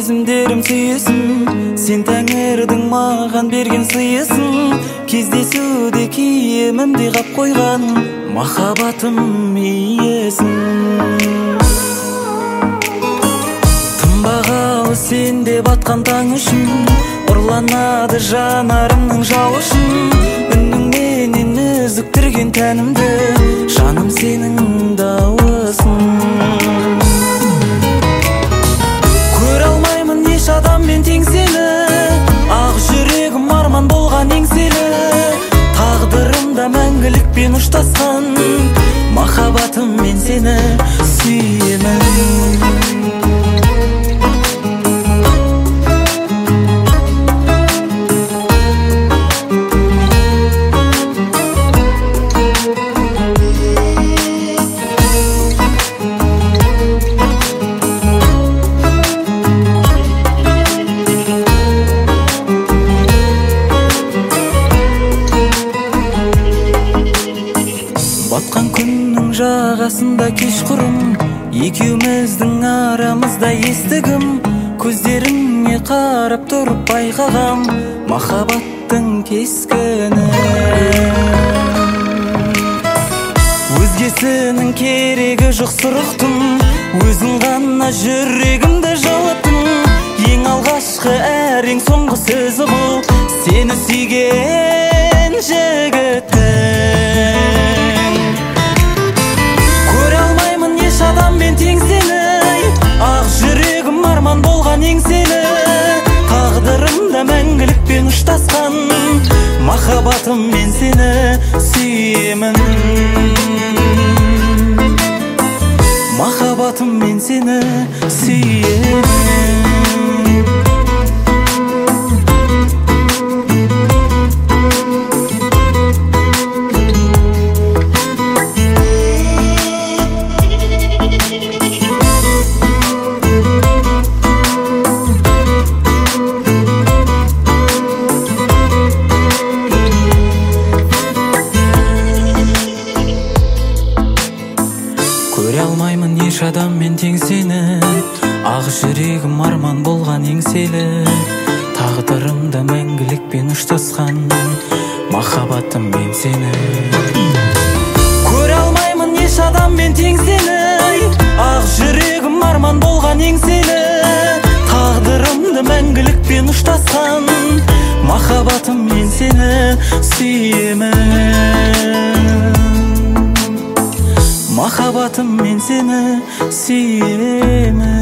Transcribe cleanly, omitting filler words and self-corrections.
сезімдерім сүйесің, сен тәңірдің маған берген сыйысың. Кездесуде киемімде қап қойған махаббатым иесің. Тынбағалы сенде батқан таң үшін, ұрланады жанарымның жауышын. Үніңменен үзіктірген тәнімді, жаным сенің дауысың. Көре алмаймын еш адаммен тең сені, ақ жүрегім арман болған еңселі. Тағдырымда мәңгілікпен ұштасқан махаббатым, мен сені сүйемін. Батқан күннің жағасында кешқұрым, екеуміздің арамызда естігім. Көздеріңе қарап тұрып байқағам махаббаттың кескіні. Өзгесінің керегі жоқ сұрықтың, өзің ғана жүрегімді жылыттың. Ең алғашқы әрең соңғы сөзі бұл, сені сүйген жігіттің. Адаммен тең сені, ақ жүрегім арман болған еңселі. Тағдырымда мәңгілікпен ұштасқан махаббатым, мен сені сүйемін. Махаббатым, мен сені сүйемін. Көре алмаймын еш адаммен тең сені, ақ жүрегім арман болған еңселі. Тағдырымда мәңгілікпен ұштасқан махаббатым, мен сені. Көре алмаймын еш адаммен тең сені, ақ жүрегім арман болған еңселі. Тағдырымда мәңгілікпен ұштасқан махаббатым, мен сені сүйемін. Махаббатым, мен сені сүйемін.